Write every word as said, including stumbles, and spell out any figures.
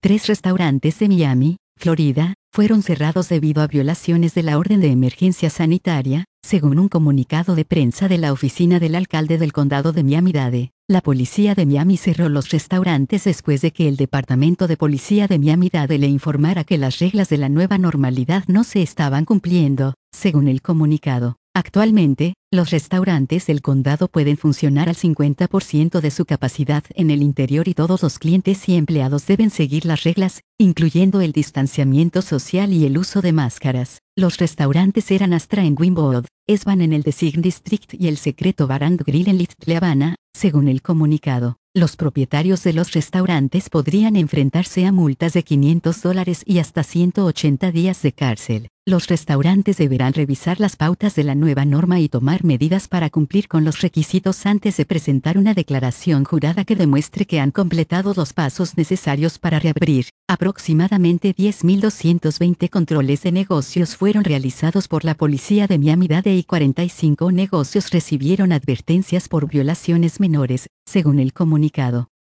Tres restaurantes de Miami, Florida, fueron cerrados debido a violaciones de la orden de emergencia sanitaria, según un comunicado de prensa de la oficina del alcalde del condado de Miami-Dade. La policía de Miami cerró los restaurantes después de que el departamento de policía de Miami-Dade le informara que las reglas de la nueva normalidad no se estaban cumpliendo, según el comunicado. Actualmente, los restaurantes del condado pueden funcionar al cincuenta por ciento de su capacidad en el interior y todos los clientes y empleados deben seguir las reglas, incluyendo el distanciamiento social y el uso de máscaras. Los restaurantes eran Astra en Wynwood, Esban en el Design District y el Secreto Bar and Grill en Little Havana, según el comunicado. Los propietarios de los restaurantes podrían enfrentarse a multas de quinientos dólares y hasta ciento ochenta días de cárcel. Los restaurantes deberán revisar las pautas de la nueva norma y tomar medidas para cumplir con los requisitos antes de presentar una declaración jurada que demuestre que han completado los pasos necesarios para reabrir. Aproximadamente diez mil doscientos veinte controles de negocios fueron realizados por la policía de Miami-Dade y cuarenta y cinco negocios recibieron advertencias por violaciones menores, según el comunicado.